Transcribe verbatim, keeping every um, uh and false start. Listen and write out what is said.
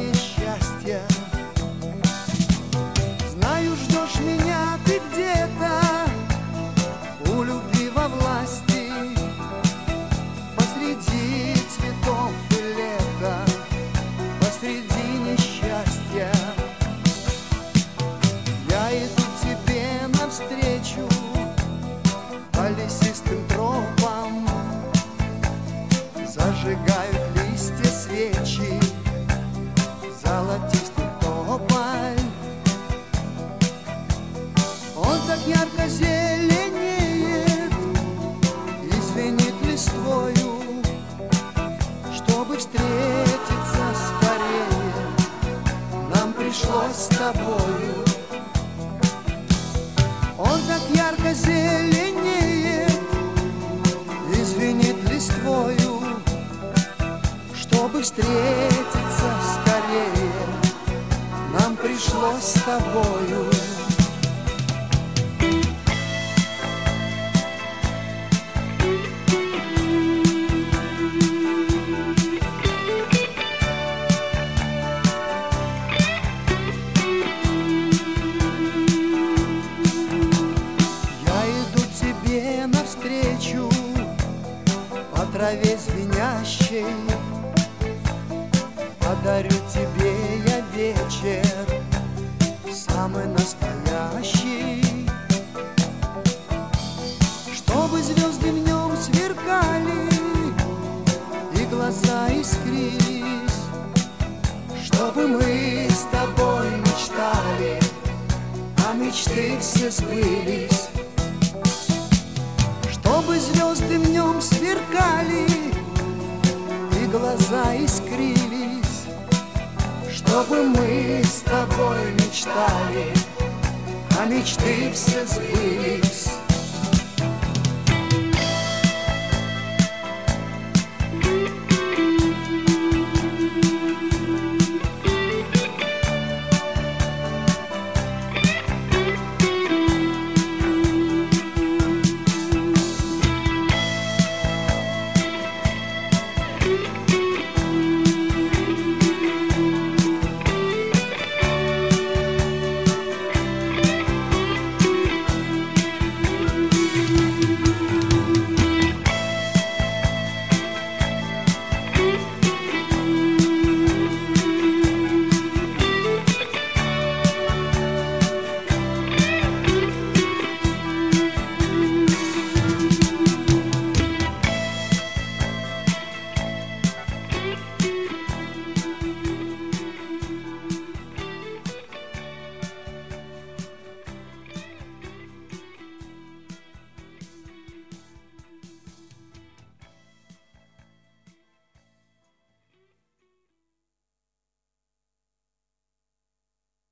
счастья. Знаю, ждешь меня ты где-то у любви во власти, посреди цветов и лета, посреди несчастья. Я иду к тебе навстречу по лесистым тропам, зажигают листья свечи, золотистый тополь. Он так ярко зеленеет и звенит листвою. Чтобы встретиться скорее, нам пришлось с тобою. Он так ярко зеленеет и звенит листвою. Чтобы встретиться скорее, нам пришлось с тобою. Навстречу по траве звенящей, подарю тебе я вечер самый настоящий. Чтобы звезды в нем сверкали и глаза искрились, чтобы мы с тобой мечтали, а мечты все сбылись. Чтобы звезды в нем сверкали и глаза искрились, чтобы мы с тобой мечтали, а мечты все сбылись.